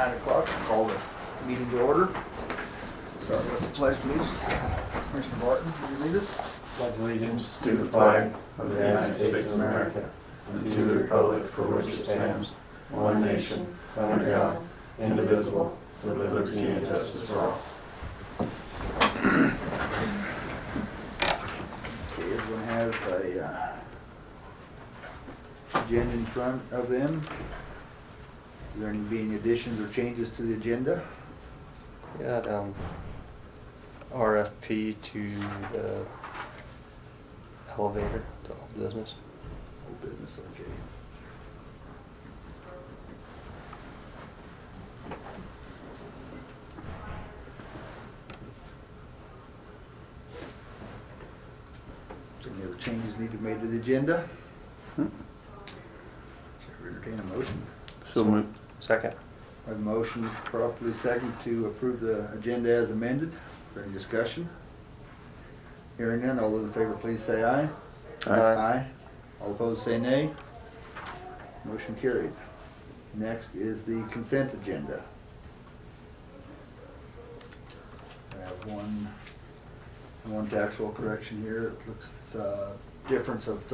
9 o'clock. Call the meeting to order. Start with the pledge of allegiance. Commissioner Barton, will you lead us? Pledge allegiance to the flag of the United States of America and to the republic for which it stands, one nation, under God, indivisible, with liberty and justice for all. Okay, everyone has a agenda in front of them. Is there any additions or changes to the agenda? Got RFP to the elevator to all business. Old business, okay. So any other changes need to be made to the agenda? Shall we entertain a motion? So moved. Second. I have a motion properly second to approve the agenda as amended. Is there any discussion? Hearing none, all those in favor please say aye. Aye. All opposed say nay. Motion carried. Next is the consent agenda. I have one tax roll correction here. It looks, it's a difference of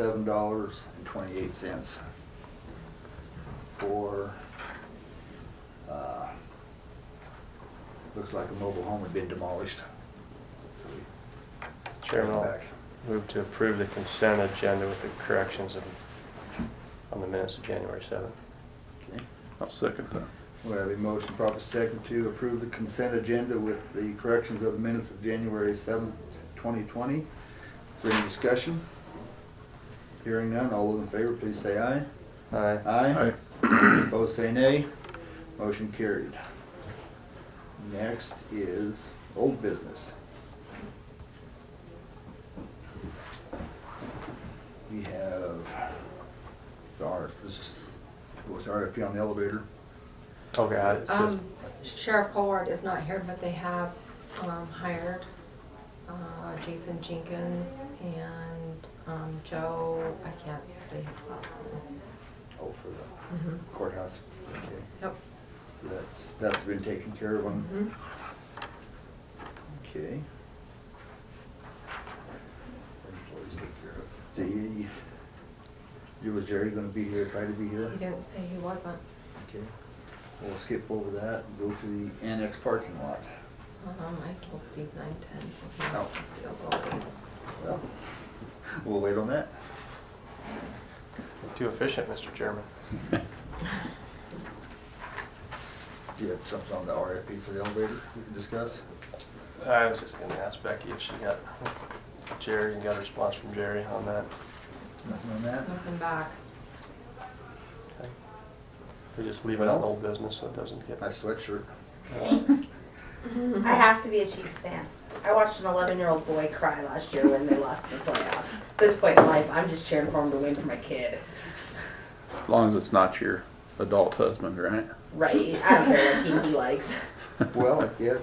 $37.28 for, looks like a mobile home had been demolished. So we Chairman, I'll back. move to approve the consent agenda with the corrections on the minutes of January 7th. Okay. I'll second that. We have a motion properly second to approve the consent agenda with the corrections of the minutes of January 7th, 2020. Is there any discussion? Hearing none, all those in favor please say aye. Aye. Aye. Opposed say nay. Motion carried. Next is old business. We have this is what's RFP on the elevator. Okay. It's just- Sheriff Colward is not here, but they have hired Jason Jenkins and Joe, I can't say his last name. Oh, for the Mhm. courthouse. Okay. Yep. So that's been taken care of on. Mhm. Okay. Employees take care of. Was Jerry gonna be here, try to be here? He didn't say he wasn't. Okay. We'll skip over that and go to the annex parking lot. I told Steve 9:10, so he Oh. might just be a little late. Well, we'll wait on that. Too efficient, Mr. Chairman. Do you have something on the RFP for the elevator we can discuss? I was just gonna ask Becky if she got Jerry and got a response from Jerry on that. Nothing on that? Nothing back. Okay. We just leave it on old business so it doesn't get. Nice sweatshirt. Thanks. I have to be a Chiefs fan. I watched an 11-year-old boy cry last year when they lost in the playoffs. At this point in life, I'm just cheering for him to win for my kid. As long as it's not your adult husband, right? Right. I don't care what team he likes. Well, I guess.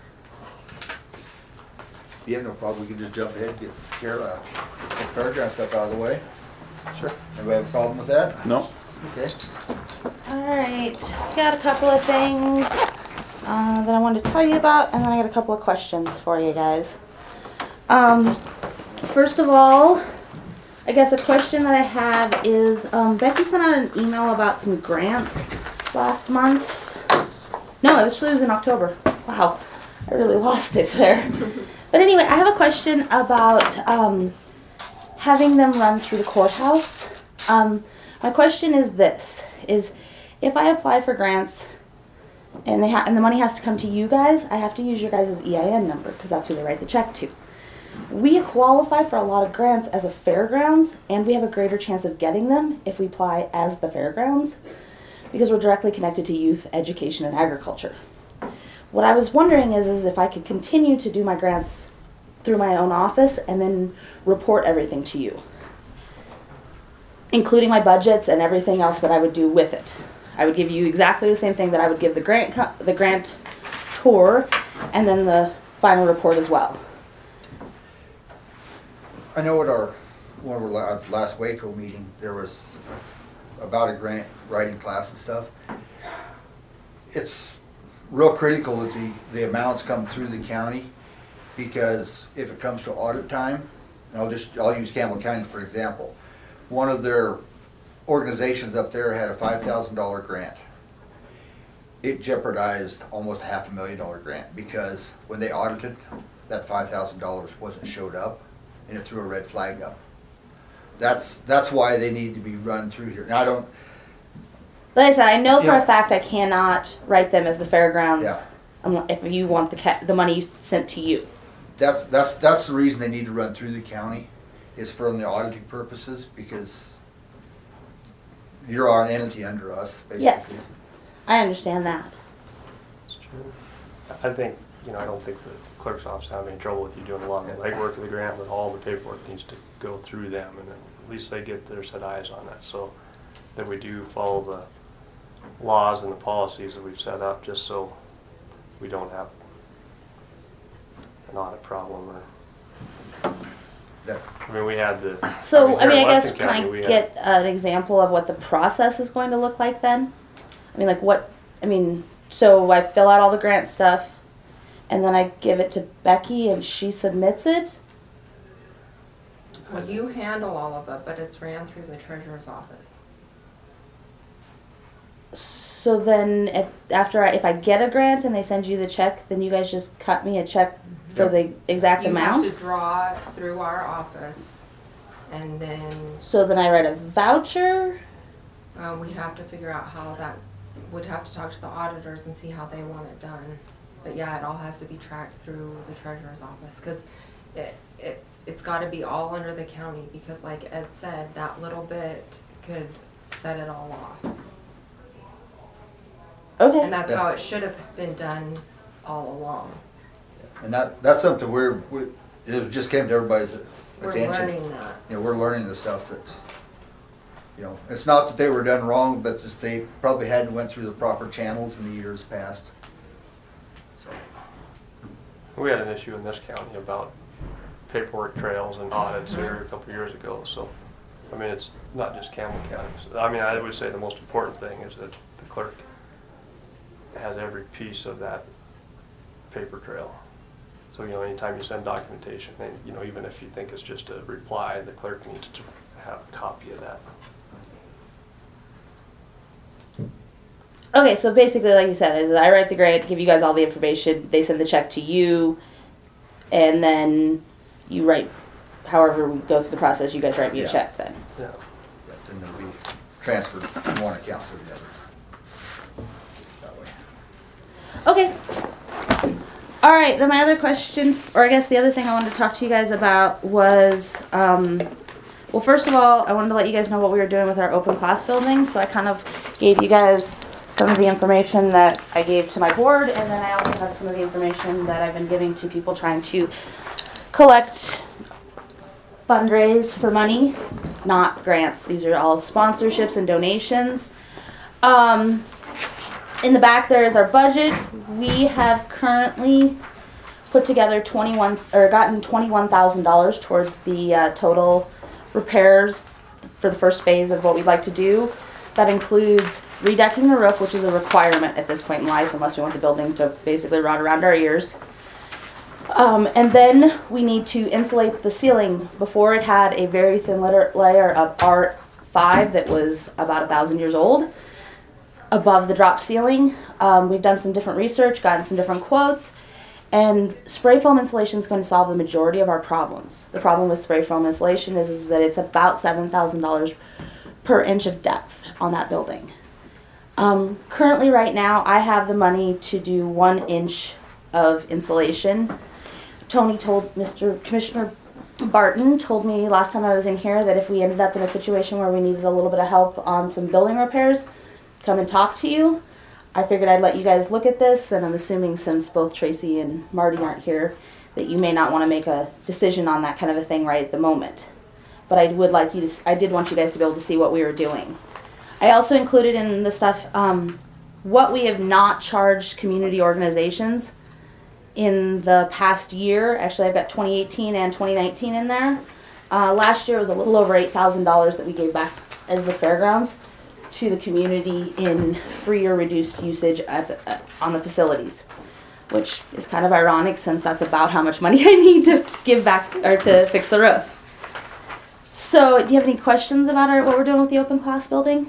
You have no problem, we can just jump ahead and get Kara, get the fairground stuff out of the way. Sure. Anybody have a problem with that? No. Okay. All right, got a couple of things that I wanted to tell you about, and then I got a couple of questions for you guys. First of all, I guess a question that I have is, Becky sent out an email about some grants last month. No, it was in October. Wow, I really lost it there. But anyway, I have a question about having them run through the courthouse. My question is this, is if I apply for grants and the money has to come to you guys, I have to use your guys' EIN number because that's who they write the check to. We qualify for a lot of grants as a fairgrounds, and we have a greater chance of getting them if we apply as the fairgrounds because we're directly connected to youth, education, and agriculture. What I was wondering is if I could continue to do my grants through my own office and then report everything to you, including my budgets and everything else that I would do with it. I would give you exactly the same thing that I would give the grant tour, and then the final report as well. I know at one of our last Waco meeting, there was about a grant writing class and stuff. it's real critical that the amounts come through the county, because if it comes to audit time, and I'll use Campbell County for example. One of their organizations up there had a $5,000 grant. It jeopardized almost a $500,000 grant, because when they audited, that $5,000 wasn't showed up, and it threw a red flag up. That's why they need to be run through here. Now, I don't, Like I said, I know for Yeah. a fact I cannot write them as the fairgrounds Yeah. if you want the money sent to you. that's the reason they need to run through the county, is for the auditing purposes, because you're an entity under us, basically. Yes, I understand that. It's true. I think, I don't think the clerk's office have any trouble with you doing a lot of the legwork of the grant, but all the paperwork needs to go through them, and then at least they get their set eyes on it, so that we do follow the laws and the policies that we've set up, just so we don't have an audit problem or, That- I mean, we had the. So, here I mean, in I guess, Weston can County, I we had- get an example of what the process is going to look like then? I mean, so I fill out all the grant stuff, and then I give it to Becky, and she submits it? Well, you handle all of it, but it's ran through the treasurer's office. So then, if I get a grant and they send you the check, then you guys just cut me a check for Yep. the exact amount? You have to draw it through our office, and then So then I write a voucher? we'd have to figure out how that, would have to talk to the auditors and see how they want it done. But yeah, it all has to be tracked through the treasurer's office, because it's gotta be all under the county, because like Ed said, that little bit could set it all off. Okay. And that's how it should have been done all along. And that's something it just came to everybody's We're attention. learning that. We're learning the stuff that, it's not that they were done wrong, but just they probably hadn't went through the proper channels in the years past. So, We had an issue in this county about paperwork trails and audits here a couple of years ago, so, I mean, it's not just Campbell County. So, I mean, I would say the most important thing is that the clerk has every piece of that paper trail. So, anytime you send documentation, and, even if you think it's just a reply, the clerk needs to have a copy of that. Okay, so basically, like you said, is I write the grant, give you guys all the information, they send the check to you, and then you write, however we go through the process, you guys write me a Yeah. check then. Yeah. then it'll be transferred from one account to the other. That way. Okay. All right, then my other question, or I guess the other thing I wanted to talk to you guys about was, well, first of all, I wanted to let you guys know what we were doing with our open class building, so I kind of gave you guys some of the information that I gave to my board, and then I also had some of the information that I've been giving to people trying to collect, fundraise for money, not grants. These are all sponsorships and donations. In the back there is our budget. We have currently put together gotten $21,000 towards the total repairs for the first phase of what we'd like to do. That includes redecking the roof, which is a requirement at this point in life, unless we want the building to basically rot around our ears. And then we need to insulate the ceiling. Before, it had a very thin layer of R5 that was about 1,000 years old above the drop ceiling. We've done some different research, gotten some different quotes, and spray foam insulation is going to solve the majority of our problems. The problem with spray foam insulation is that it's about $7,000 per inch of depth on that building. Currently, right now, I have the money to do 1 inch of insulation. Tony told Commissioner Barton told me last time I was in here that if we ended up in a situation where we needed a little bit of help on some building repairs, come and talk to you. I figured I'd let you guys look at this, and I'm assuming since both Tracy and Marty aren't here that you may not want to make a decision on that kind of a thing right at the moment. But I did want you guys to be able to see what we were doing. I also included in the stuff what we have not charged community organizations in the past year. Actually, I've got 2018 and 2019 in there. Last year was a little over $8,000 that we gave back as the fairgrounds. to the community in free or reduced usage on the facilities, which is kind of ironic since that's about how much money I need to give back or to fix the roof. So, do you have any questions about what we're doing with the open class building?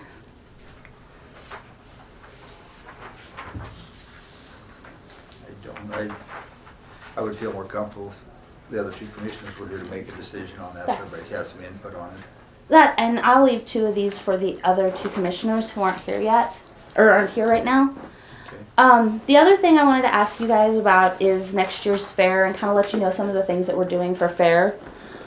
I would feel more comfortable if the other two commissioners were here to make a decision on that, so everybody has some input on it. That, and I'll leave 2 of these for the other 2 commissioners who aren't here yet, or aren't here right now. Okay. The other thing I wanted to ask you guys about is next year's fair and kind of let you know some of the things that we're doing for fair.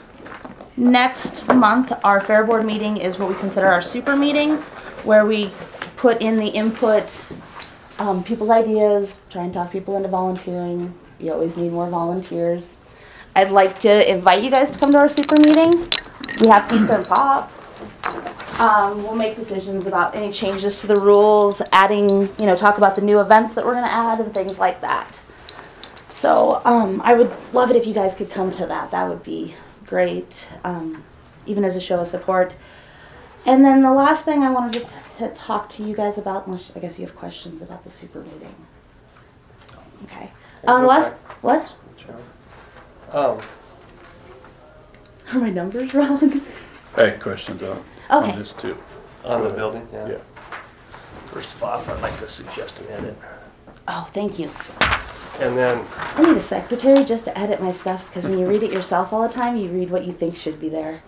Next month, our fair board meeting is what we consider our super meeting, where we put in the input, people's ideas, try and talk people into volunteering. You always need more volunteers. I'd like to invite you guys to come to our super meeting. We have pizza and pop. We'll make decisions about any changes to the rules, adding, talk about the new events that we're going to add and things like that. So I would love it if you guys could come to that. That would be great, even as a show of support. And then the last thing I wanted to talk to you guys about, unless I guess you have questions about the super meeting. Okay. What? Um, Are my numbers wrong? I had questions on Okay. this too. on the building, yeah. Yeah. First of all, I'd like to suggest an edit. Oh, thank you. And then, I need a secretary just to edit my stuff, because when you read it yourself all the time, you read what you think should be there.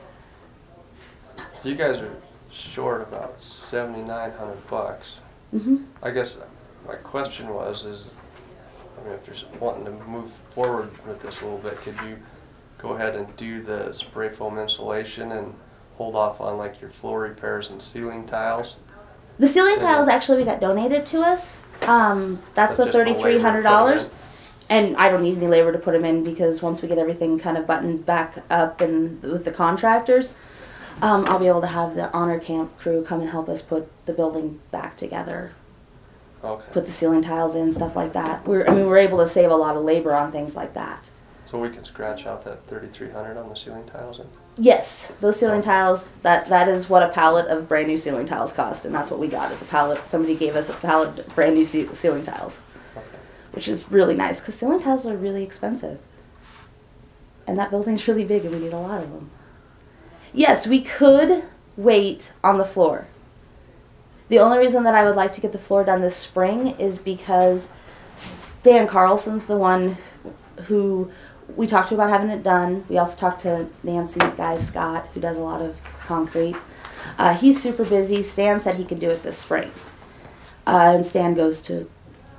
you guys are short about $7,900. Mm-hmm. I guess my question is, if you're wanting to move forward with this a little bit, could you go ahead and do the spray foam insulation and hold off on like your floor repairs and ceiling tiles? The ceiling tiles actually got donated to us. That's the just the labor to put 'em $3,300. in? And I don't need any labor to put them in, because once we get everything kind of buttoned back up and with the contractors, I'll be able to have the honor camp crew come and help us put the building back together, Okay. put the ceiling tiles in, stuff like that. We're able to save a lot of labor on things like that. So we can scratch out that $3,300 on the ceiling tiles? Yes, those ceiling tiles, that is what a pallet of brand new ceiling tiles cost, and that's what we got, is a pallet. Somebody gave us a pallet of brand new ceiling tiles, Okay. which is really nice, because ceiling tiles are really expensive. And that building's really big, and we need a lot of them. Yes, we could wait on the floor. The only reason that I would like to get the floor done this spring is because Stan Carlson's the one who we talked to about having it done. We also talked to Nancy's guy, Scott, who does a lot of concrete. He's super busy. Stan said he could do it this spring. And Stan goes to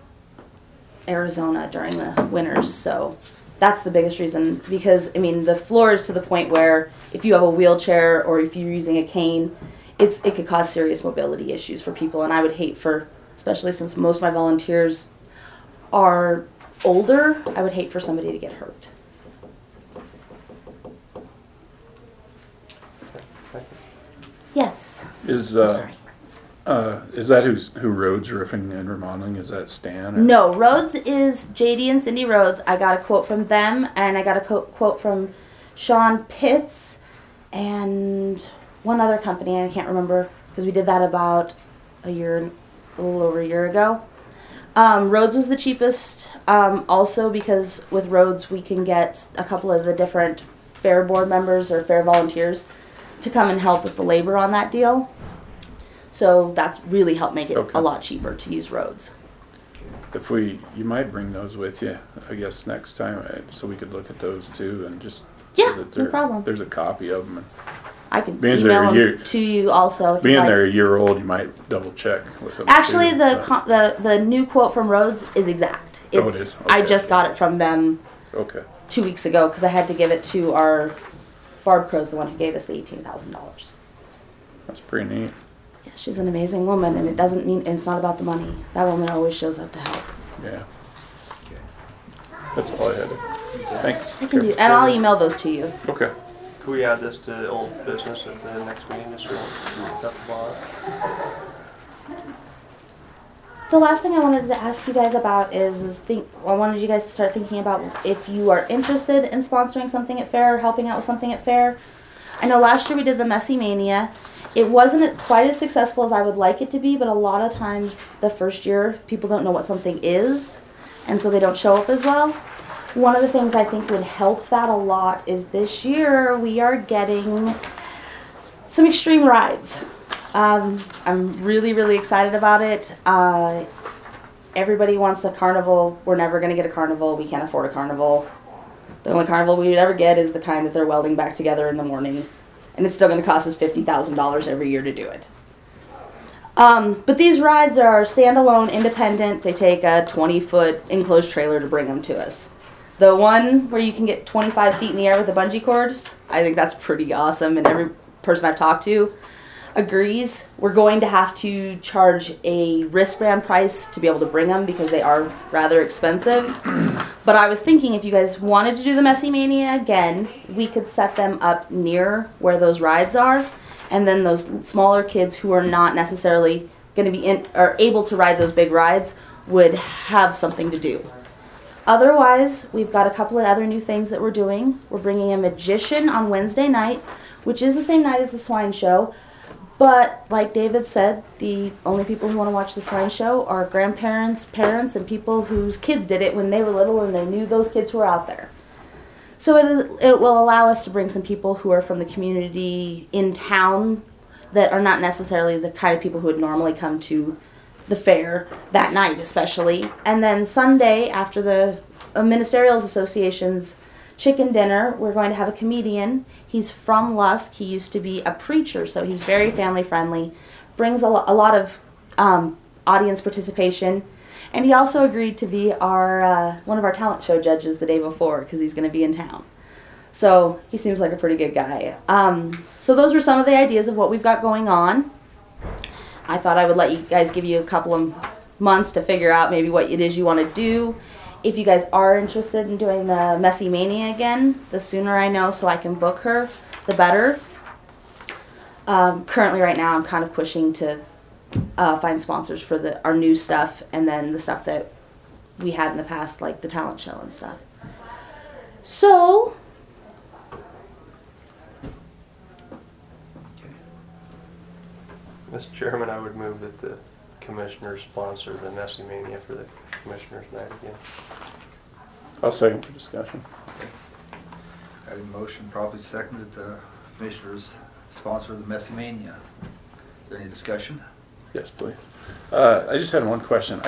Arizona during the winters, so that's the biggest reason. Because, the floor is to the point where if you have a wheelchair or if you're using a cane, it could cause serious mobility issues for people. And I would hate especially since most of my volunteers are older, I would hate for somebody to get hurt. Thank you. Yes. Is I'm sorry. is that who Rhodes Roofing and Remodeling? Is that Stan? Or? No, Rhodes is JD and Cindy Rhodes. I got a quote from them, and I got a quote from Sean Pitts and one other company, and I can't remember because we did that about a little over a year ago. Rhodes was the cheapest, also because with Rhodes we can get a couple of the different fair board members or fair volunteers to come and help with the labor on that deal. So that's really helped make it Okay. a lot cheaper to use Rhodes. You might bring those with you, I guess, next time, so we could look at those too, and just Yeah, so that no problem. There's a copy of them. And I can Being there email a year- them to you also. If being you'd like. they're a year old, you might double check with them. Actually, too, the new quote from Rhodes is exact. Oh, it is? I Okay. just got it from them Okay. 2 weeks ago because I had to give it to our Barb Crow's the one who gave us the $18,000. That's pretty neat. Yeah, she's an amazing woman, and it doesn't mean it's not about the money. That woman always shows up to help. Yeah. That's all I had. Thank you. I can do, and I'll email those to you. Okay. Could we add this to old business at the next meeting, just The last thing I wanted to ask you guys about I wanted you guys to start thinking about if you are interested in sponsoring something at Fair or helping out with something at Fair. I know last year we did the Messy Mania, It wasn't quite as successful as I would like it to be, but a lot of times the first year people don't know what something is, and so they don't show up as well. One of the things I think would help that a lot is this year we are getting some extreme rides. I'm really, really excited about it. Everybody wants a carnival. We're never going to get a carnival. We can't afford a carnival. The only carnival we would ever get is the kind that they're welding back together in the morning. And it's still going to cost us $50,000 every year to do it. But these rides are standalone, independent. They take a 20-foot enclosed trailer to bring them to us. The one where you can get 25 feet in the air with the bungee cords, I think that's pretty awesome. And every person I've talked to agrees. We're going to have to charge a wristband price to be able to bring them because they are rather expensive. But I was thinking if you guys wanted to do the Messy Mania again, we could set them up near where those rides are, and then those smaller kids who are not necessarily going to be or able to ride those big rides would have something to do. Otherwise, we've got a couple of other new things that we're doing. We're bringing a magician on Wednesday night, which is the same night as the swine show. But like David said, the only people who want to watch the swine show are grandparents, parents, and people whose kids did it when they were little and they knew those kids who were out there. So it will allow us to bring some people who are from the community in town that are not necessarily the kind of people who would normally come to the fair that night especially. And then Sunday, after the Ministerials Association's chicken dinner, we're going to have a comedian. He's from Lusk. He used to be a preacher, so he's very family friendly, brings a lot of audience participation, and he also agreed to be our one of our talent show judges the day before because he's going to be in town. So he seems like a pretty good guy. So those are some of the ideas of what we've got going on. I thought I would let you guys give you a couple of months to figure out maybe what it is you want to do. If you guys are interested in doing the Messy Mania again, the sooner I know so I can book her, the better. Currently right now I'm kind of pushing to find sponsors for our new stuff and then the stuff that we had in the past, like the talent show and stuff. So, Mr. Chairman, I would move that the commissioners sponsor the Messy Mania for the commissioners' night again. I'll second for discussion. I have a motion properly seconded the commissioners sponsor the Messy Mania. Is there any discussion? Yes, please. I just had one question.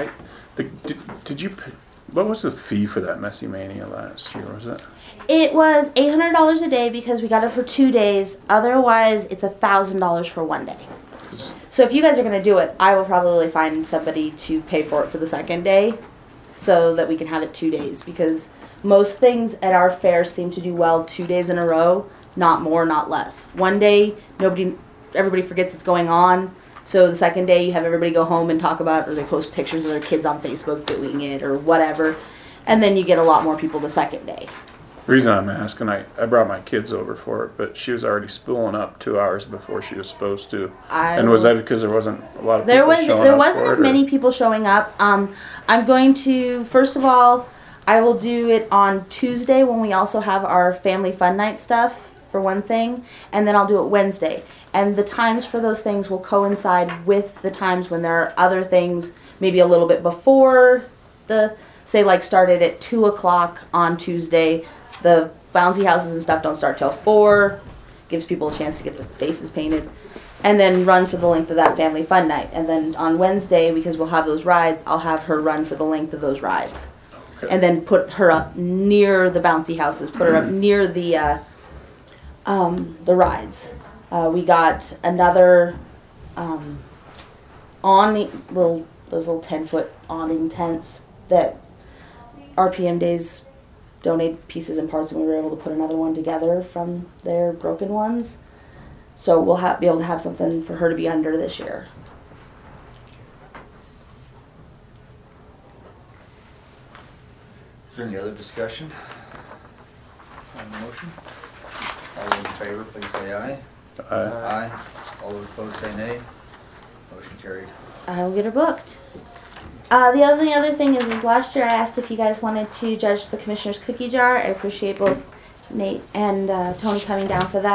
What was the fee for that Messy Mania last year? Was it? it was $800 a day because we got it for 2 days. Otherwise, it's $1,000 for 1 day. So if you guys are going to do it, I will probably find somebody to pay for it for the second day so that we can have it 2 days, because most things at our fair seem to do well 2 days in a row, not more, not less. 1 day, everybody forgets it's going on. So the second day, you have everybody go home and talk about it, or they post pictures of their kids on Facebook doing it or whatever. And then you get a lot more people the second day. The reason I'm asking, I brought my kids over for it, but she was already spooling up 2 hours before she was supposed to. And was that because there wasn't a lot of people showing up? There wasn't as many people showing up. I'm going to, first of all, I will do it on Tuesday when we also have our family fun night stuff, for one thing, and then I'll do it Wednesday. And the times for those things will coincide with the times when there are other things, maybe a little bit before say like started at 2 o'clock on Tuesday. The bouncy houses and stuff don't start till 4. Gives people a chance to get their faces painted. And then run for the length of that family fun night. And then on Wednesday, because we'll have those rides, I'll have her run for the length of those rides. Okay. And then put her up near the bouncy houses. Put her up near the rides. We got another awning, those little 10-foot awning tents that RPM Days donate pieces and parts, and we were able to put another one together from their broken ones. So we'll be able to have something for her to be under this year. Is there any other discussion on the motion? All those in favor, please say aye. Aye. Aye. All those opposed say nay. Motion carried. I will get her booked. The only other thing is last year I asked if you guys wanted to judge the Commissioner's Cookie Jar. I appreciate both Nate and Tony coming down for that.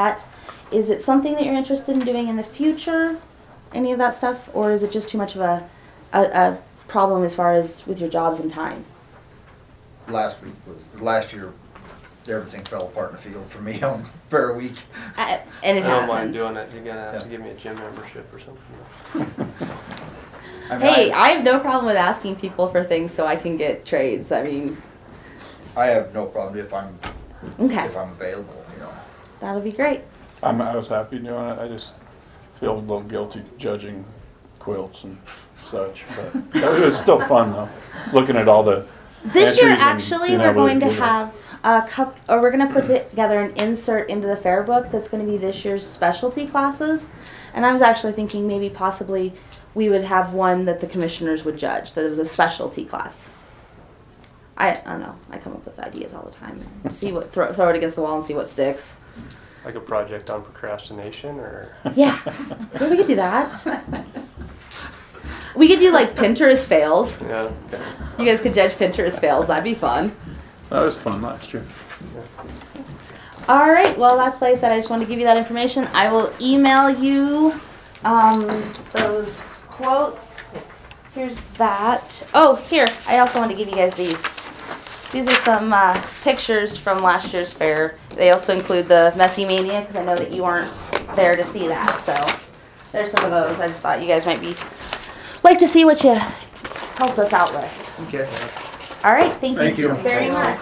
Is it something that you're interested in doing in the future? Any of that stuff? Or is it just too much of a problem as far as with your jobs and time? Last year, everything fell apart in the field for me on Fair Week. And it I don't mind happens. doing it. You're gonna have to Yeah. give me a gym membership or something. I mean, Hey, I have no problem with asking people for things so I can get trades. I mean, I have no problem if I'm okay, available, you know. that'll be great. I was happy doing it. I just feel a little guilty judging quilts and such, but it was still fun though. Looking at all the This year, entries and actually, being we're able going to give it- have or we're going to put together an insert into the fair book that's going to be this year's specialty classes. And I was actually thinking maybe possibly we would have one that the commissioners would judge, that it was a specialty class. I don't know. I come up with ideas all the time. See what throw it against the wall and see what sticks. Like a project on procrastination, or Yeah, yeah, we could do that. We could do like Pinterest fails. yeah. You guys could judge Pinterest fails. That'd be fun. That was fun last year. All right. Well, that's like I said. I just wanted to give you that information. I will email you those quotes. Here's that. Oh, here. I also want to give you guys these. These are some pictures from last year's fair. They also include the Messy Mania because I know that you weren't there to see that. So there's some of those. I just thought you guys might like to see what you helped us out with. Okay. All right. Thank Thank you you. very much.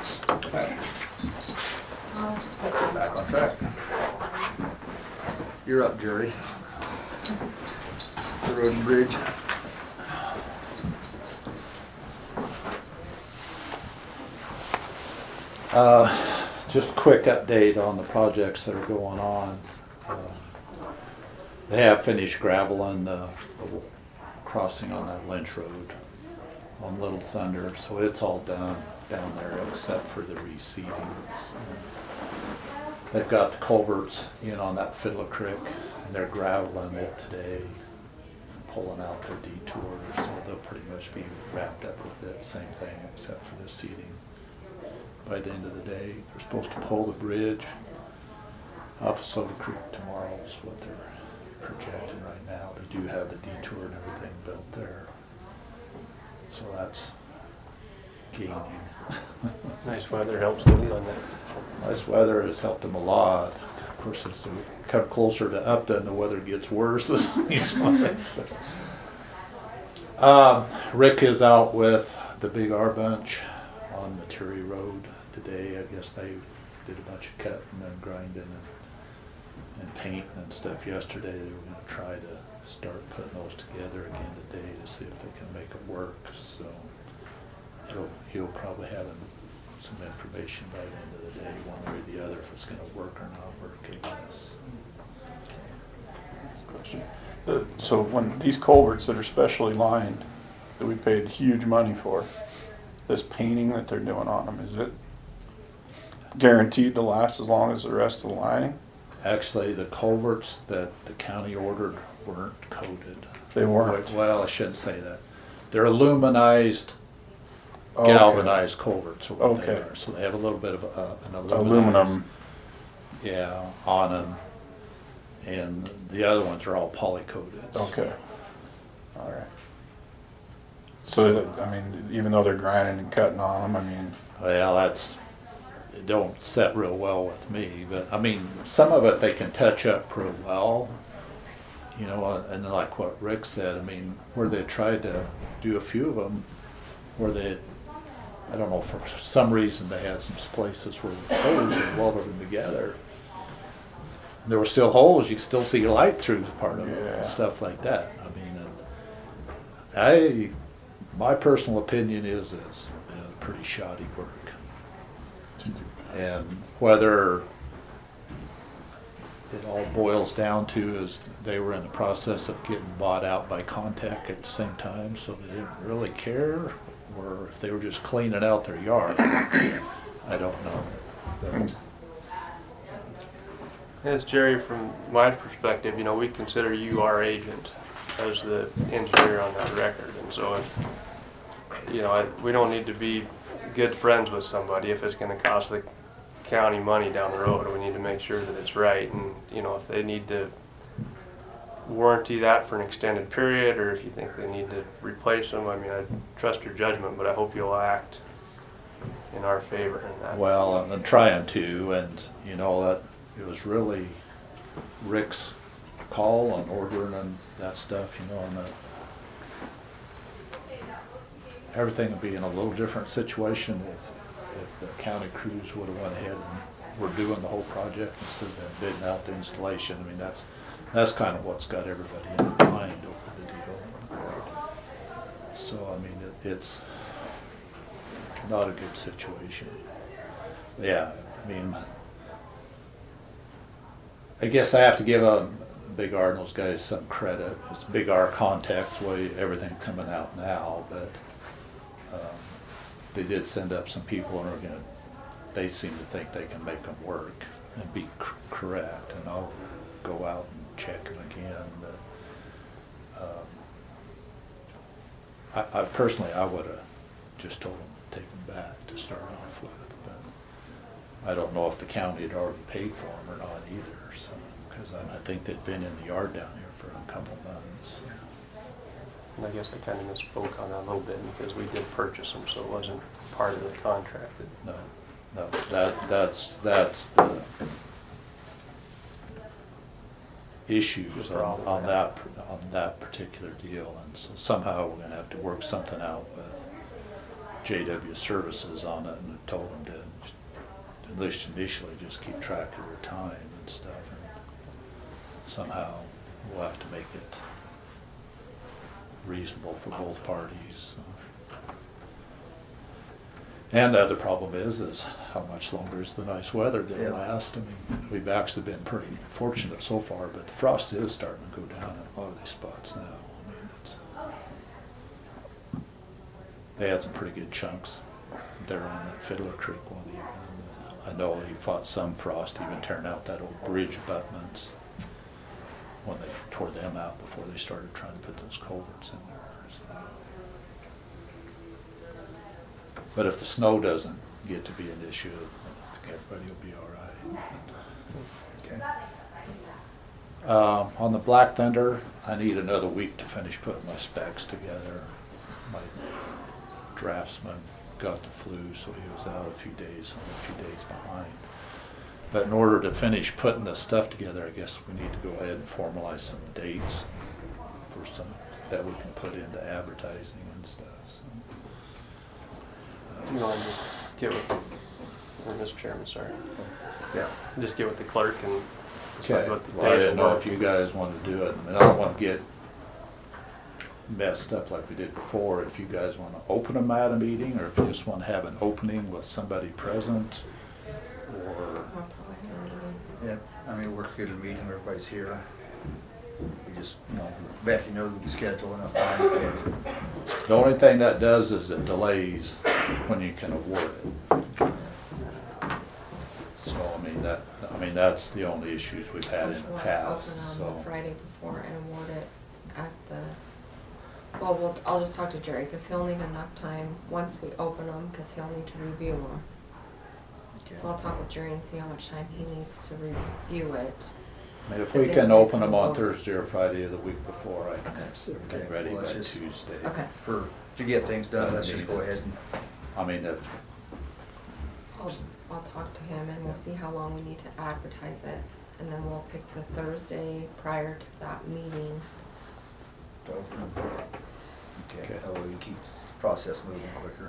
Back on track. You're up, Jerry. The road and bridge. Just a quick update on the projects that are going on. They have finished graveling the crossing on that Lynch Road on Little Thunder, so it's all done down there except for the reseeding. They've got the culverts in on that Fiddler Creek, and they're graveling it today, pulling out their detours, so they'll pretty much be wrapped up with it. Same thing except for the seeding. By the end of the day, they're supposed to pull the bridge off of Soda Creek tomorrow is what they're projecting right now. They do have the detour and everything built there. So that's gaining. Nice weather helps them on that. Nice weather has helped them a lot. Of course, as we come closer to Upton, the weather gets worse. It seems like. Rick is out with the Big R Bunch on Materi Road today. I guess they did a bunch of cutting and grinding and painting and stuff yesterday. They were going to try to start putting those together again today to see if they can make it work. So he'll probably have some information by the end of the day, one way or the other, if it's going to work or not work, I guess. Question. So when these culverts that are specially lined, that we paid huge money for, this painting that they're doing on them, is it guaranteed to last as long as the rest of the lining? Actually, the culverts that the county ordered weren't coated. They weren't. Well, I shouldn't say that. They're aluminized, Okay. galvanized culverts are what they Okay. are. So they have a little bit of an Aluminum. yeah, on them. And the other ones are all poly-coated. Okay. All right. So, I mean, even though they're grinding and cutting on them, I mean, Well, it don't set real well with me, but I mean, some of it they can touch up real well, you know, and like what Rick said, I mean, where they tried to do a few of them, where they, I don't know, for some reason they had some places where the holes were welded them together. There were still holes, you could still see light through part of it Yeah. and stuff like that. I mean, my personal opinion is pretty shoddy work. And whether it all boils down to is they were in the process of getting bought out by Contact at the same time, so they didn't really care, or if they were just cleaning out their yard, I don't know. But As Jerry, from my perspective, we consider you our agent as the engineer on that record. And so if, we don't need to be good friends with somebody if it's going to cost the county money down the road. We need to make sure that it's right, and, you know, if they need to warranty that for an extended period, or if you think they need to replace them, I mean, I trust your judgment, but I hope you'll act in our favor in that. Well, I'm trying to, and you know, that it was really Rick's call on ordering and that stuff, you know, and everything would be in a little different situation if the county crews would have went ahead and were doing the whole project instead of them bidding out the installation. I mean, that's kind of what's got everybody in a bind over the deal. So, I mean, it's not a good situation. Yeah, I mean, I guess I have to give Big R and those guys some credit. It's Big R Contacts, way everything's coming out now, but they did send up some people and they seem to think they can make them work and be correct, and I'll go out and check them again, but I personally, I would have just told them to take them back to start off with, but I don't know if the county had already paid for them or not either, so, because I think they'd been in the yard down here for a couple months. And I guess I kind of misspoke on that a little bit, because we did purchase them, so it wasn't part of the contract. No, that's the issues on that particular deal, and so somehow we're gonna have to work something out with JW Services on it, and I told them to at least initially just keep track of their time and stuff, and somehow we'll have to make it reasonable for both parties. And the other problem is how much longer is the nice weather gonna last? I mean, we've actually been pretty fortunate so far, but the frost is starting to go down in a lot of these spots now. I mean, they had some pretty good chunks there on that Fiddler Creek one even. I know he fought some frost, even tearing out that old bridge abutments when they tore them out before they started trying to put those culverts in there. So. But if the snow doesn't get to be an issue, I think everybody will be all right. Okay. On the Black Thunder, I need another week to finish putting my specs together. My draftsman got the flu, so he was out a few days behind. But in order to finish putting the stuff together, I guess we need to go ahead and formalize some dates for some that we can put into advertising and stuff. So, You know, and just get with, or Mr. Chairman, sorry. Yeah. Just get with the clerk and decide okay. what the Well, I days didn't will know work. if you guys wanted to do it. I mean, I don't want to get messed up like we did before. If you guys want to open them at a meeting, or if you just want to have an opening with somebody present, or I'll probably have a meeting. Yeah, I mean, it works good in the meeting, everybody's here. We just, you know, Becky knows we can schedule enough time for it. the only thing that does is it delays when you can award it. So, I mean, that's the only issues we've had in the past, Open on so. the Friday before and award it at the, well, I'll just talk to Jerry, because he'll need enough time, once we open them, because he'll need to review them. Okay. So I'll talk with Jerry and see how much time he needs to review it. I mean, if But we then can you guys open can them on vote. Thursday or Friday of the week before, I can Okay. have everything Okay, ready well, by let's just- Tuesday. Okay. To get things done, let's just go ahead and, I mean, if, I'll talk to him and we'll see how long we need to advertise it, and then we'll pick the Thursday prior to that meeting. to open them. Okay, Okay. that way we keep the process moving quicker.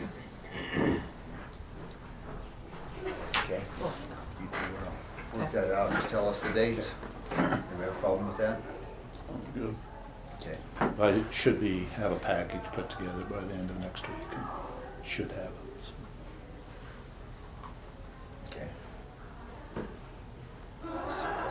Okay, Cool. you two work that out, just tell us the dates. Do we have a problem with that? good. Okay, I should have a package put together by the end of next week, and should have it. So. okay. That's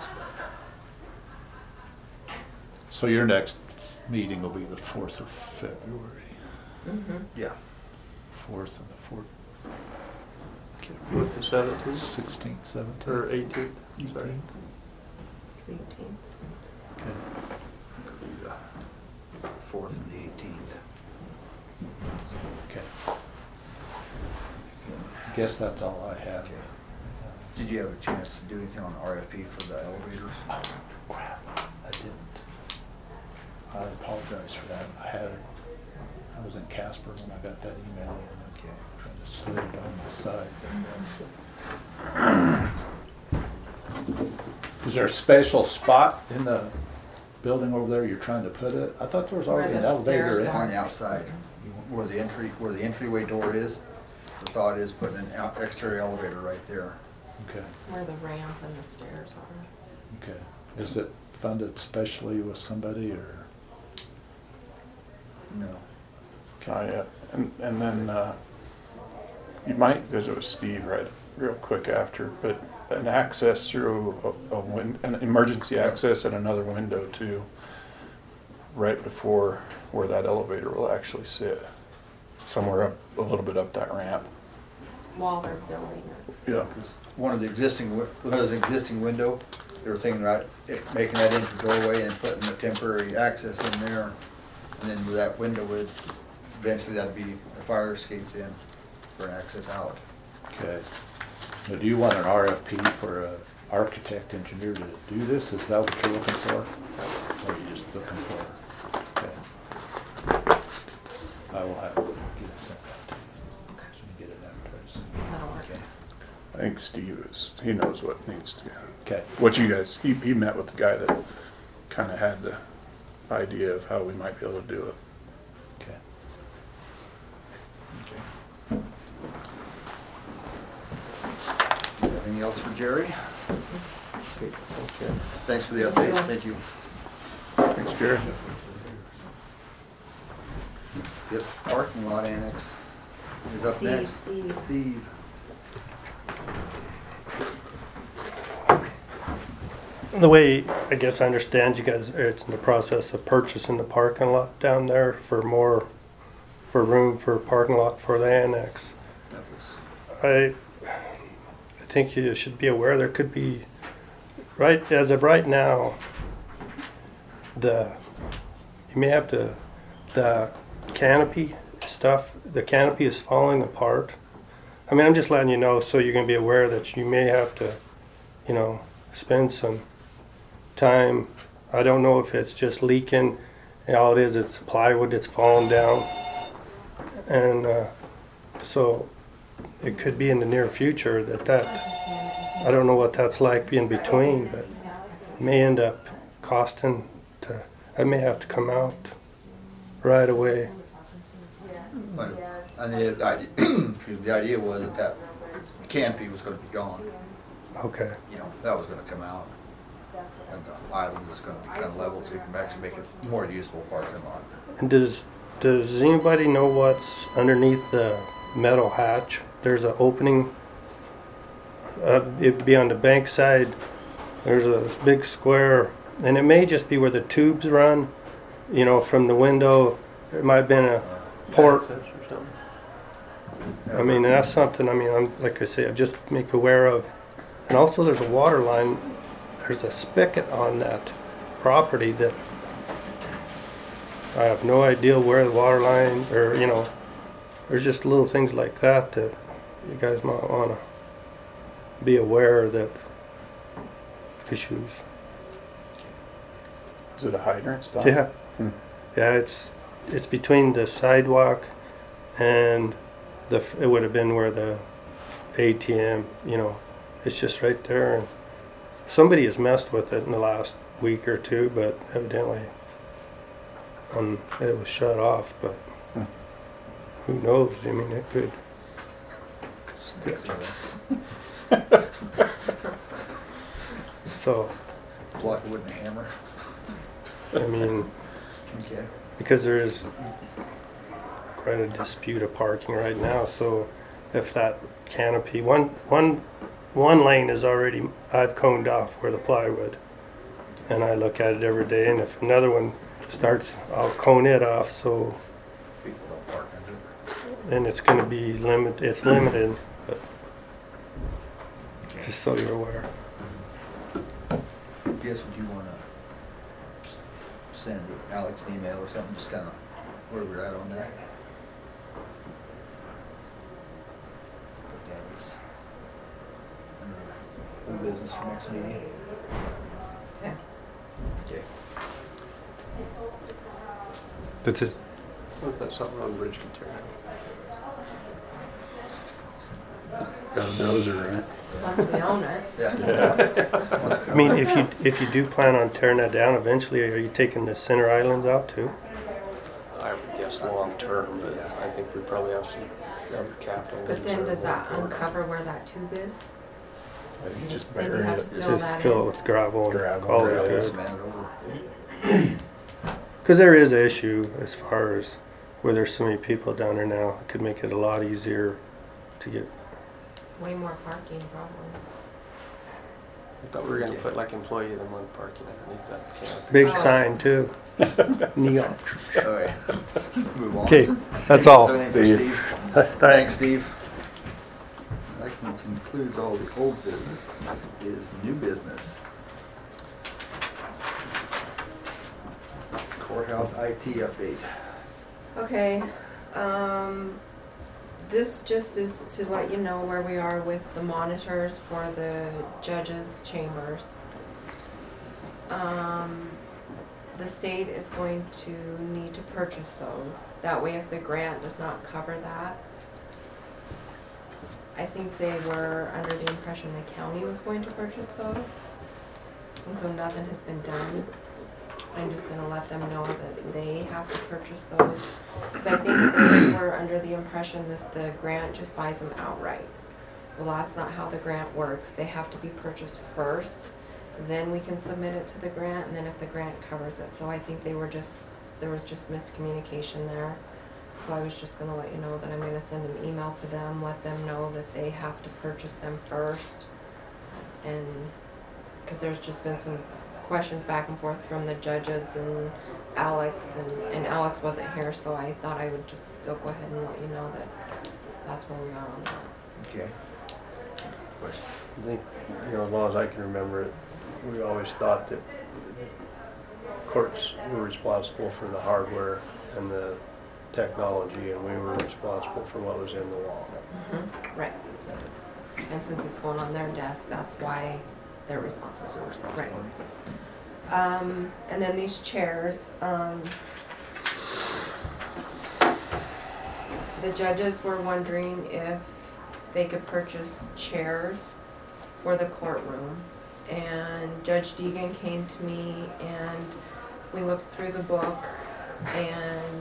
So your next meeting will be the 4th of February, Mm-hmm. Yeah, 4th and the 4th. With the 17th 16th, 17th. or 18th, sorry. 18th. Okay. it'll be the 4th and the 18th. Okay. Guess that's all I have. Okay. Did you have a chance to do anything on RFP for the elevators? Oh, crap, I didn't. I apologize for that. I was in Casper when I got that email and Okay. trying to slid it on my side. Is there a special spot in the building over there you're trying to put it? I thought there was Where already an the elevator stairs in. On are. the outside, where the entryway door is, the thought is putting an exterior elevator right there. Okay, Where the ramp and the stairs are. okay. Is it funded specially with somebody or? No. Not yet. And then, you might visit with Steve real quick after, but an access through an emergency access at another window too, right before where that elevator will actually sit, somewhere up, a little bit up that ramp. While they're building it. Yeah. One of the existing window, they were thinking about making that into doorway and putting the temporary access in there. And then that window would, eventually that'd be a fire escape then for an access out. Okay. Now, do you want an RFP for an architect engineer to do this? Is that what you're looking for? Or are you just looking for? Okay. I will have, get it sent out to you. So you get it in place. That'll work. Okay. I think Steve he knows what needs to, Okay. what you guys, he met with the guy that kind of had the idea of how we might be able to do it. Okay. Okay. Anything else for Jerry? Okay. Thanks for the update. Thank you. Thanks, Jerry. Yes, parking lot annex is up next. Steve. The way I guess I understand you guys, it's in the process of purchasing the parking lot down there for room for parking lot for the annex. That was, I think you should be aware there could be, right, as of right now, the canopy stuff, the canopy is falling apart. I mean, I'm just letting you know so you're gonna be aware that you may have to, spend some time. I don't know if it's just leaking, and all it is, it's plywood that's falling down. And so it could be in the near future that I don't know what that's like in between, but it may end up costing I may have to come out right away. and the idea, the idea was that the canopy was gonna be gone. Okay. That was gonna come out. And the island was gonna be kind of level so you can actually make it more usable parking lot. And does anybody know what's underneath the metal hatch? There's an opening. It'd be on the bank side. There's a big square, and it may just be where the tubes run. From the window. It might have been a port. Access or something. I mean, that's something. I'm like I say, I just make aware of. And also, there's a water line. There's a spigot on that property that I have no idea where the water line, or there's just little things like that that you guys might want to be aware that issues. Is it a hydrant stop? Yeah, Hmm. yeah. It's between the sidewalk and it would have been where the ATM. It's just right there. And somebody has messed with it in the last week or two, but evidently it was shut off. But who knows? I mean, it could. Snakes killer. So, Block wood and a hammer. I mean, Okay. because there is quite a dispute of parking right now. So, if that canopy, one lane is already, I've coned off where the plywood, and I look at it every day. And if another one starts, I'll cone it off. So, People don't park under it. and it's going to be limited. It's limited, but just so you're aware. Guess would you wanna send Alex an email or something, just kinda where we're at on that? But that was under business for next meeting. Okay. Okay. That's it. What if that's something on Bridge can tear down? Got a dozer, right? Once we own it. Yeah. I mean, if you do plan on tearing that down eventually, are you taking the center islands out too? I would guess long term, but Yeah. I think we probably have some other capital. But then needs does that or- uncover where that tube is? I think just Then you bury have it. to fill Just that fill it in. with gravel and Gravel, call it gravel. good. Cement it over. Because there is an issue as far as where there's so many people down there now. It could make it a lot easier to get. Way more parking probably. I thought we were gonna Okay. put like employee of the month parking underneath that canopy. Big Oh. sign too. Neon. All right. Let's move on. Okay, that's all. Is there anything for Steve? Thanks, Steve. That concludes all the old business. Next is new business. Courthouse IT update. Okay, this just is to let you know where we are with the monitors for the judges' chambers. The state is going to need to purchase those. That way if the grant does not cover that. I think they were under the impression the county was going to purchase those. And so nothing has been done. I'm just gonna let them know that they have to purchase those. Because I think they were under the impression that the grant just buys them outright. Well, that's not how the grant works. They have to be purchased first, then we can submit it to the grant, and then if the grant covers it. So I think there was just miscommunication there. So I was just gonna let you know that I'm gonna send an email to them, let them know that they have to purchase them first. And, because there's just been some questions back and forth from the judges and Alex, and Alex wasn't here, so I thought I would just still go ahead and let you know that that's where we are on that. Okay. Questions? I think, as long as I can remember it, we always thought that courts were responsible for the hardware and the technology, and we were responsible for what was in the wall. Right. And since it's going on their desk, that's why they're responsible. That's their Right. responsibility. And then these chairs, the judges were wondering if they could purchase chairs for the courtroom. And Judge Deegan came to me and we looked through the book and,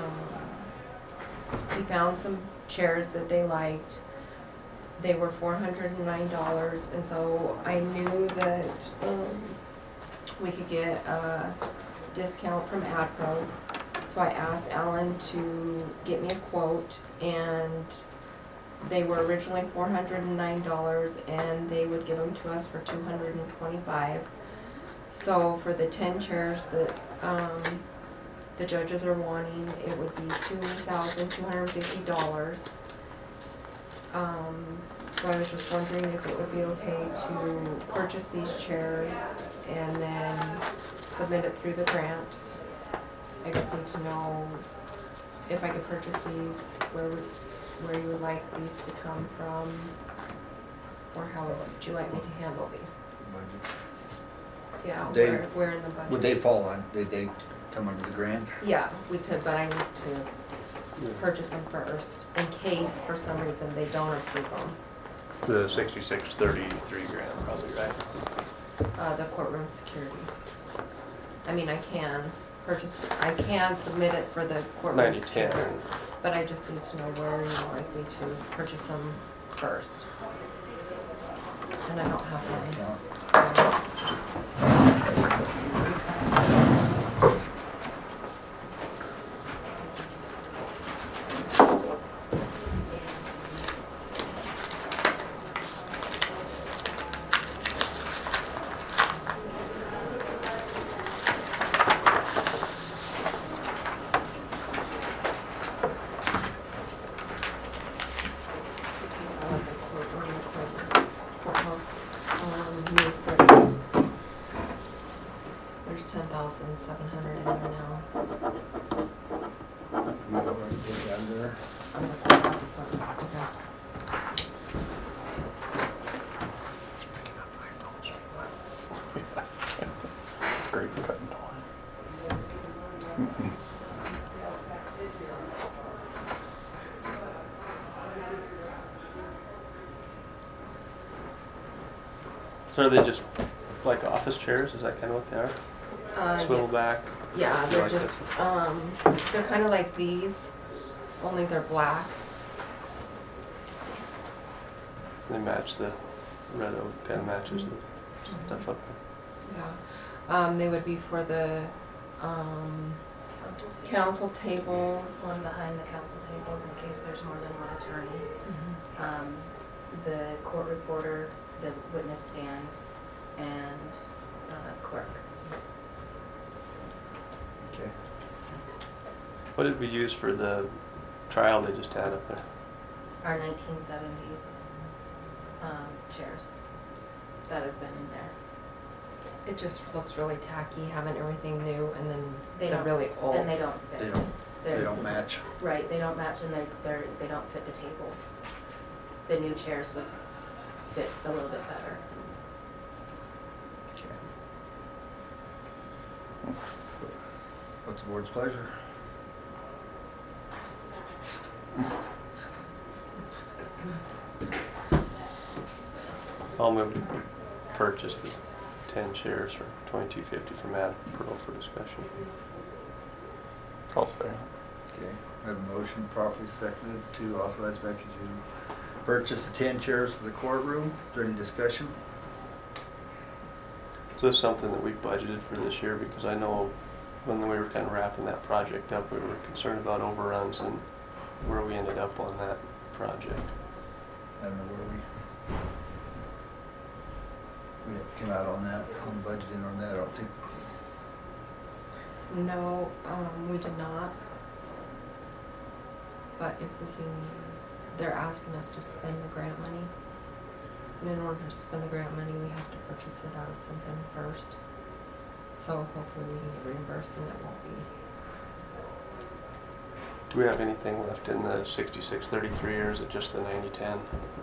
he found some chairs that they liked. They were $409, and so I knew that, we could get a discount from AdPro. So I asked Alan to get me a quote, and they were originally $409, and they would give them to us for $225. So for the 10 chairs that the judges are wanting, it would be $2,250. So I was just wondering if it would be okay to purchase these chairs and then submit it through the grant. I just need to know if I could purchase these, where you would like these to come from, or how would you like me to handle these? Budget. Yeah, They- where in the budget? Would they fall on, did they come under the grant? Yeah, we could, but I need to purchase them first, in case for some reason they don't approve them. The 6633 grand, probably, right? The courtroom security. I mean, I can submit it for the courtroom 9010. security, but I just need to know where you would like me to purchase them first. And I don't have money. There's 10,700 in there now. We don't want to take that under. On the courthouse equipment, okay. Straight cutting. So are they just like office chairs? Is that kind of what they are? Swivel back? Yeah, You they're like just, they're kind of like these, only they're black. They match the red oak, kind of matches the stuff up there. Yeah. They would be for the, council tables. One behind the council tables in case there's more than one attorney. The court reporter, the witness stand, and clerk. Okay. What did we use for the trial they just had up there? Our 1970s chairs that have been in there. It just looks really tacky, having everything new, and then They they're don't- really old. And they don't fit. They don't, They're- they don't match. Right, they don't match and they don't fit the tables. The new chairs would fit a little bit better. Okay. What's the board's pleasure? I'll move to purchase the 10 chairs for $22.50 from Ad Pro for discussion. I'll second. Okay, we have a motion properly seconded to authorize Becky to purchase the 10 chairs for the courtroom. Is there any discussion? Is this something that we budgeted for this year? Because I know when we were kind of wrapping that project up, we were concerned about overruns and where we ended up on that project. I don't know where we came out on that, on budgeting on that, I don't think. No, we did not. But if we can, they're asking us to spend the grant money. And in order to spend the grant money, we have to purchase it out of something first. So hopefully we can get reimbursed and it won't be. Do we have anything left in the 6633 or is it just the 9010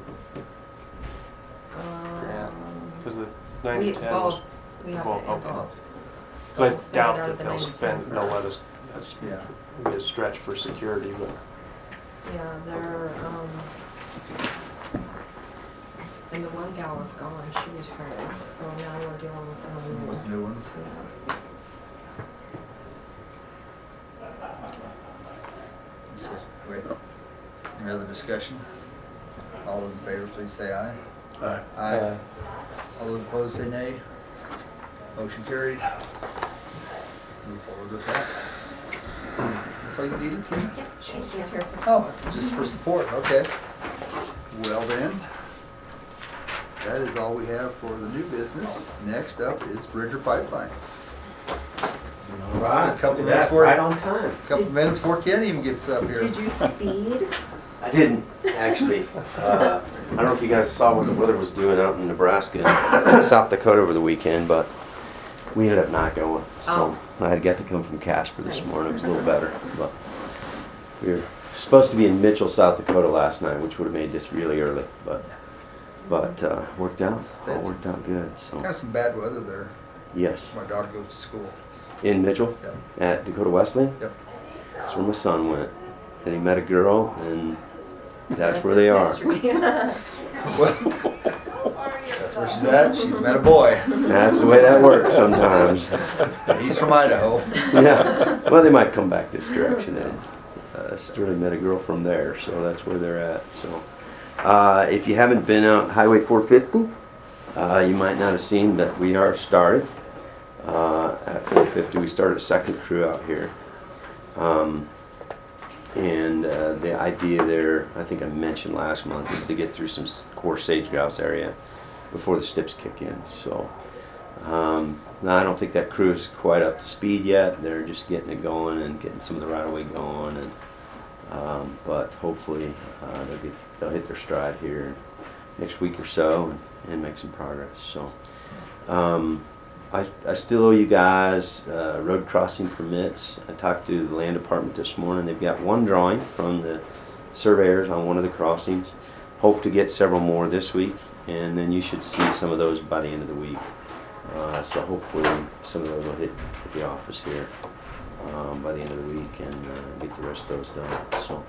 grant? Because the We 9010 was both, we have both, to end okay. both. Because We'll I spend it doubt out that of the they'll 9010 spend, they'll let us, first. that's Yeah. be a stretch for security, but Yeah, they're, and the one gal is gone, she retired, so now we're dealing with someone new. What's new ones? Yeah. Wait, any other discussion? All in favor, please say aye. Aye. Aye. All those opposed, say nay. Motion carried. Move forward with that. That's all you needed, Tina? Yeah, she's just here for Oh, just for support, okay. Well then, that is all we have for the new business. Next up is Bridger Pipeline. All right, A couple did minutes that for it. right on time. Couple minutes before Ken even gets up here. Did you speed? I didn't, actually. I don't know if you guys saw what the weather was doing out in Nebraska, South Dakota over the weekend, but we ended up not going. So I had got to come from Casper this Nice. morning. It was a little better, but we were supposed to be in Mitchell, South Dakota last night, which would have made this really early, but worked out. All That's- worked out good. Kind So of some bad weather there. yes, My daughter goes to school. in Mitchell Yep. at Dakota Wesleyan. Yep. That's where my son went. And he met a girl, and that's Rest where is they are. history. Well, that's where she's at. She's met a boy. That's the way that works sometimes. He's from Idaho. Yeah. Well, they might come back this direction, and Sterling met a girl from there, so that's where they're at. So, if you haven't been out Highway 450, you might not have seen that we are started. At 450, we started a second crew out here. And the idea there, I think I mentioned last month, is to get through some core sage grouse area before the stips kick in. So now I don't think that crew is quite up to speed yet. They're just getting it going and getting some of the right of way going, and but hopefully they'll hit their stride here next week or so and make some progress. So I still owe you guys road crossing permits. I talked to the land department this morning. They've got one drawing from the surveyors on one of the crossings. Hope to get several more this week, and then you should see some of those by the end of the week. So hopefully some of those will hit the office here by the end of the week and get the rest of those done. So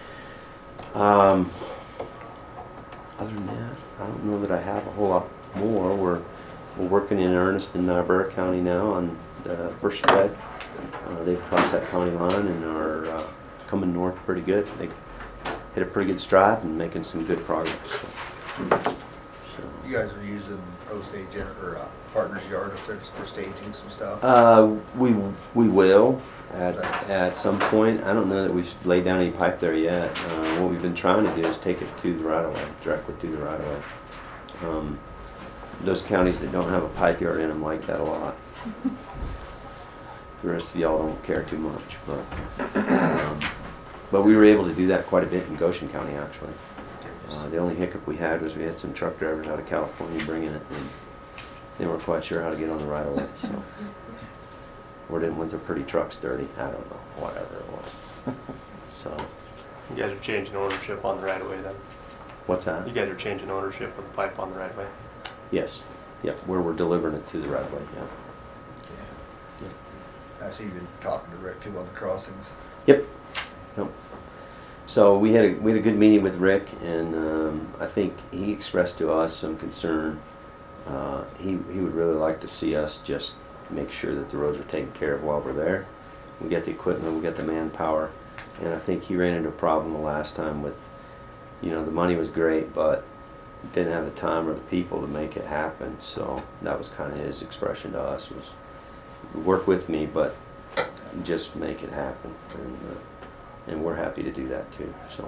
other than that, I don't know that I have a whole lot more. We're working in earnest in Niobrara County now on the first spread. They've crossed that county line and are coming north pretty good. They hit a pretty good stride and making some good progress. So, You guys are using Osage or Partners Yard up there just for staging some stuff? we will at some point. I don't know that we've laid down any pipe there yet. What we've been trying to do is take it to the right of way, directly to the right of way. Those counties that don't have a pipe yard in them like that a lot. The rest of y'all don't care too much, but we were able to do that quite a bit in Goshen County actually. The only hiccup we had was we had some truck drivers out of California bringing it, and they weren't quite sure how to get on the right of way. So, or didn't want their pretty trucks dirty. I don't know, whatever it was. So, You guys are changing ownership on the right of way then? what's that? You guys are changing ownership of the pipe on the right of way? Yes, yep, where we're delivering it to the right of way. Yeah. I see you've been talking to Rick too on the crossings. Yep. So we had a good meeting with Rick, and I think he expressed to us some concern. He would really like to see us just make sure that the roads are taken care of while we're there. We got the equipment, we got the manpower, and I think he ran into a problem the last time with, the money was great, but didn't have the time or the people to make it happen. So that was kind of his expression to us was, work with me, but just make it happen. And we're happy to do that too. So,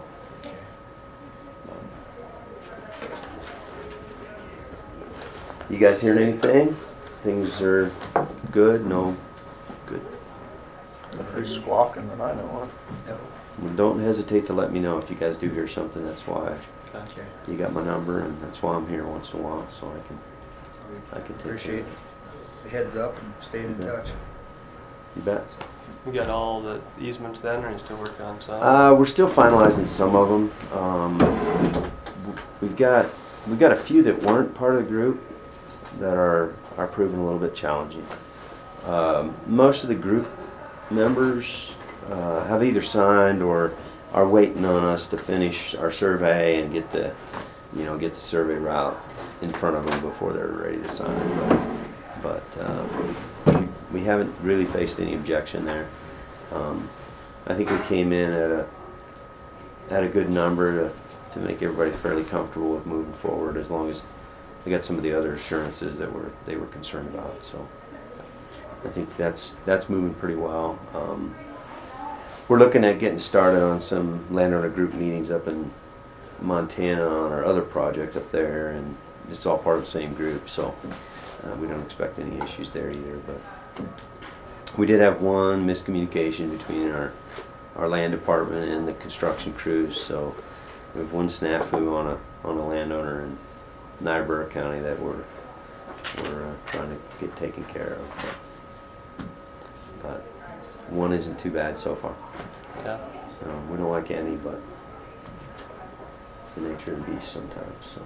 you guys hearing anything? Things are good? No, good. Pretty squawking that I know of. Yep. Well, don't hesitate to let me know if you guys do hear something. That's why Okay. you got my number, and that's why I'm here once in a while, so I can take Appreciate care the heads up and staying in Yeah. touch. You bet. You got all the easements then, or are you still working on some? We're still finalizing some of them. We've got a few that weren't part of the group that are proving a little bit challenging. Most of the group members have either signed or are waiting on us to finish our survey and get the survey route in front of them before they're ready to sign it. But we haven't really faced any objection there. I think we came in at a good number to make everybody fairly comfortable with moving forward, as long as they got some of the other assurances that they were concerned about. So I think that's moving pretty well. We're looking at getting started on some landowner group meetings up in Montana on our other project up there, and it's all part of the same group, so we don't expect any issues there either. But we did have one miscommunication between our land department and the construction crews, so we have one snafu on a landowner in Niobrara County that we're trying to get taken care of. But one isn't too bad so far. Yeah. So we don't like any, but it's the nature of the beast sometimes. So.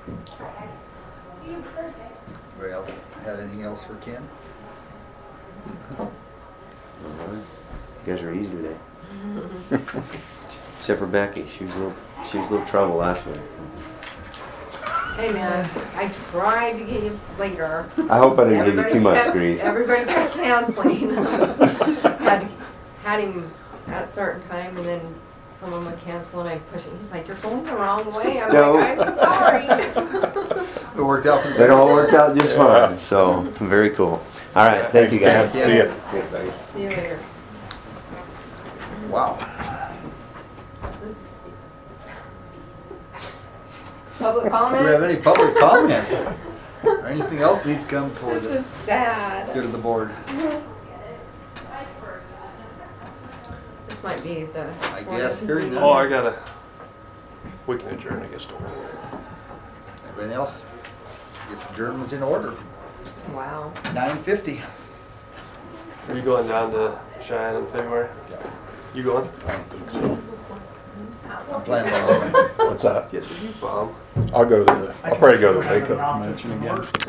Anybody else have anything else for Ken? All right. You guys are easy today. Except for Becky, she was a little trouble last week. Hey man, I tried to get you later. I hope I didn't give you too much kept- grief. Everybody kept canceling. had him at a certain time, and then someone would cancel, and I'd push it. He's like, "You're going the wrong way." I'm No. like, "I'm sorry." It worked out for the It all worked out just fine. So very cool. All right, thank you guys. Thanks, Ken. See ya. Thanks, Becky. See you later. Wow. Public Do we have comment? any public comment? Or anything else needs to come for This the is sad. good of the board? This might be the. I guess shortest hearing meeting. none. We can adjourn, I guess, don't we? Anybody else? Guess adjournment's in order. Wow. 9:50. Are you going down to Cheyenne in February? Yeah, You going? I don't think so. I'm planning on going. What's that? Yes, you, Bob. I'll probably go to the Waco convention again.